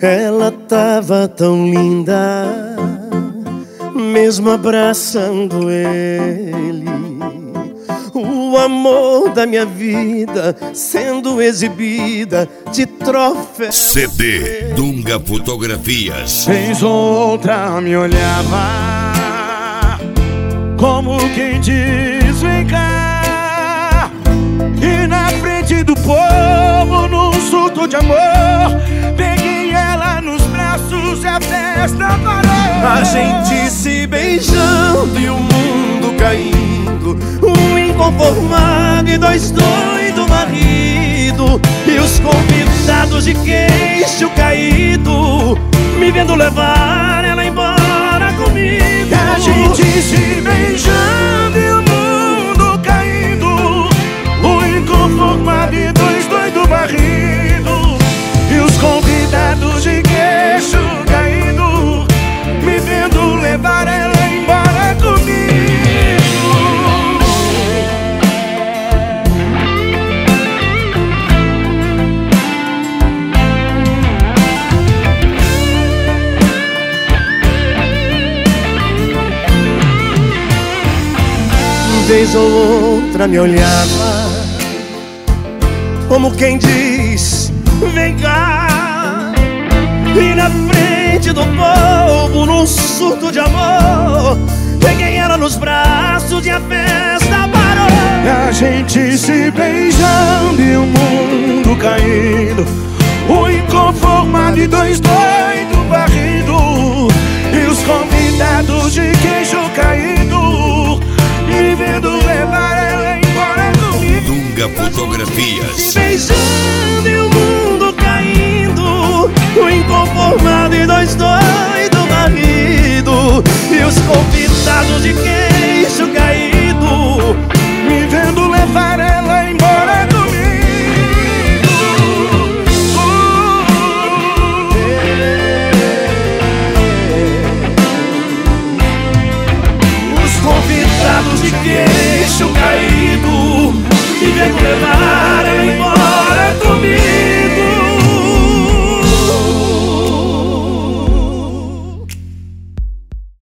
Ela tava tão linda, mesmo abraçando ele. O amor da minha vida sendo exibida de troféu. CD Dunga Fotografias. Vez outra me olhava, como quem diz vem cá. E na frente do povo, num surto de amor, peguei ela nos braços e a festa parou. A gente se beijando e o mundo caindo, um inconformado e dois doidos marido. E os convidados de queixo caído, me vendo levar ela embora comigo. A gente se beijando e o mundo caindo, um inconformado e dois doidos marido. E os convidados de queixo caído, me vendo levar ela embora comigo. Vez ou outra me olhava, como quem diz, vem cá. E na frente do povo, num surto de amor, peguei ela nos braços e a festa parou. A gente se beijando e o mundo caindo, o inconformado e dois doidos varrido. E os convidados de queixo caído, me vendo levar ela embora comigo. Dunga Fotografias. Se beijando e o mundo caindo, o inconformado e dois doidos marido. E os convidados de queixo caído, me vendo levar ela embora comigo. Os convidados de queixo caído, me vendo levar